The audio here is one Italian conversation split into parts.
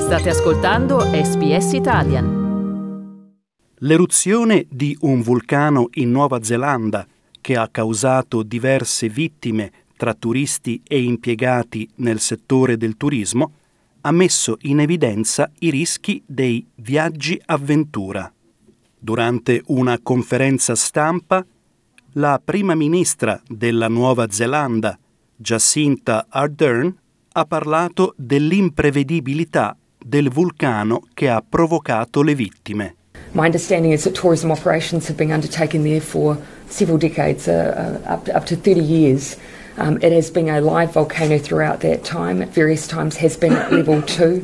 State ascoltando SBS Italian. L'eruzione di un vulcano in Nuova Zelanda, che ha causato diverse vittime tra turisti e impiegati nel settore del turismo, ha messo in evidenza i rischi dei viaggi avventura. Durante una conferenza stampa, la prima ministra della Nuova Zelanda, Jacinda Ardern, ha parlato dell'imprevedibilità del vulcano che ha provocato le vittime. My understanding is that tourism operations have been undertaken there for several decades, up to 30 years. It has been a live volcano throughout that time. At various times has been at level 2,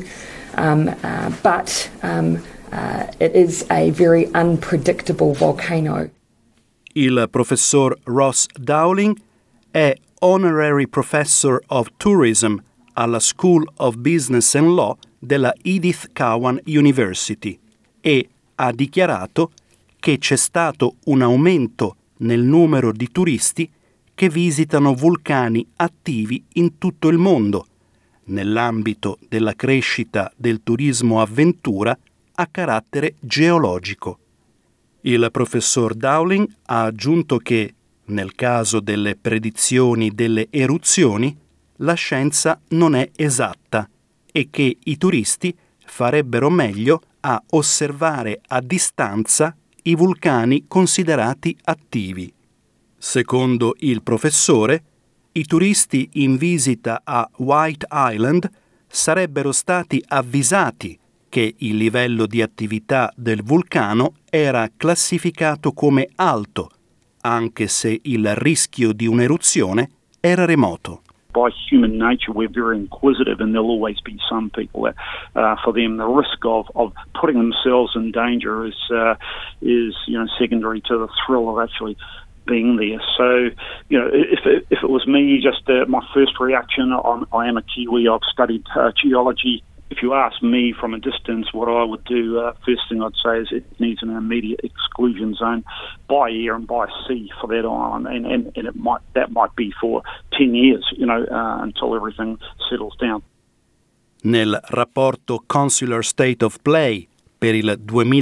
but it is a very unpredictable volcano. Il professor Ross Dowling è Honorary Professor of Tourism alla School of Business and Law della Edith Cowan University e ha dichiarato che c'è stato un aumento nel numero di turisti che visitano vulcani attivi in tutto il mondo, nell'ambito della crescita del turismo avventura a carattere geologico. Il professor Dowling ha aggiunto che, nel caso delle predizioni delle eruzioni, la scienza non è esatta e che i turisti farebbero meglio a osservare a distanza i vulcani considerati attivi. Secondo il professore, i turisti in visita a White Island sarebbero stati avvisati che il livello di attività del vulcano era classificato come alto, anche se il rischio di un'eruzione era remoto. By human nature, we're very inquisitive, and there'll always be some people that, for them, the risk of putting themselves in danger is secondary to the thrill of actually being there. So, if it was me, just my first reaction, I am a Kiwi. I've studied geology. If you ask me from a distance what I would do, first thing I'd say is it needs an immediate exclusion zone by air and by sea for that island, and that might be for 10 years, until everything settles down. Nel rapporto Consular State of Play per il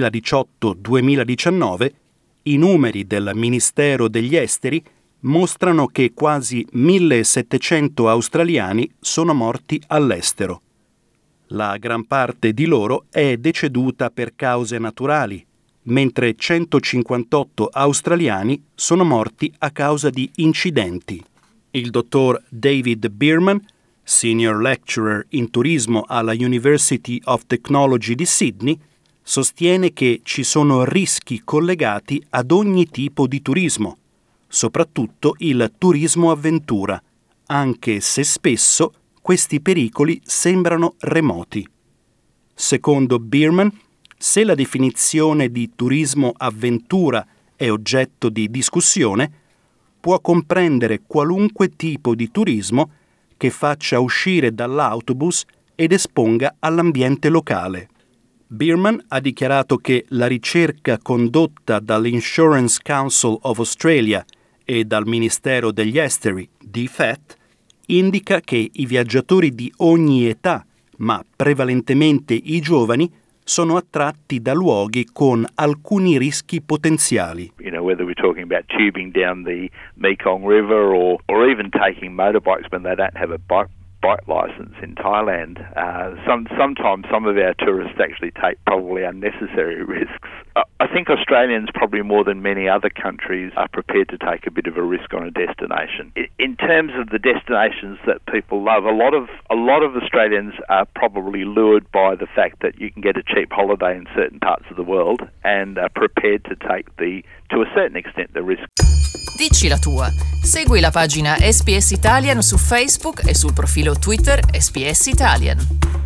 2018-2019, i numeri del Ministero degli Esteri mostrano che quasi 1.700 australiani sono morti all'estero. La gran parte di loro è deceduta per cause naturali, mentre 158 australiani sono morti a causa di incidenti. Il dottor David Bierman, Senior Lecturer in turismo alla University of Technology di Sydney, sostiene che ci sono rischi collegati ad ogni tipo di turismo, soprattutto il turismo avventura, anche se spesso questi pericoli sembrano remoti. Secondo Bierman, se la definizione di turismo avventura è oggetto di discussione, può comprendere qualunque tipo di turismo che faccia uscire dall'autobus ed esponga all'ambiente locale. Bierman ha dichiarato che la ricerca condotta dall'Insurance Council of Australia e dal Ministero degli Esteri, DFAT, indica che i viaggiatori di ogni età, ma prevalentemente i giovani, sono attratti da luoghi con alcuni rischi potenziali. Whether we're talking about tubing down the Mekong River or even taking motorbikes when they don't have a bike license in Thailand. Sometimes some of our tourists actually take probably unnecessary risks. I think Australians, probably more than many other countries, are prepared to take a bit of a risk on a destination. In terms of the destinations that people love, a lot of Australians are probably lured by the fact that you can get a cheap holiday in certain parts of the world and are prepared to take to a certain extent, the risk. Dici la tua. Segui la pagina SBS Italian su Facebook e sul profilo Twitter SBS Italian.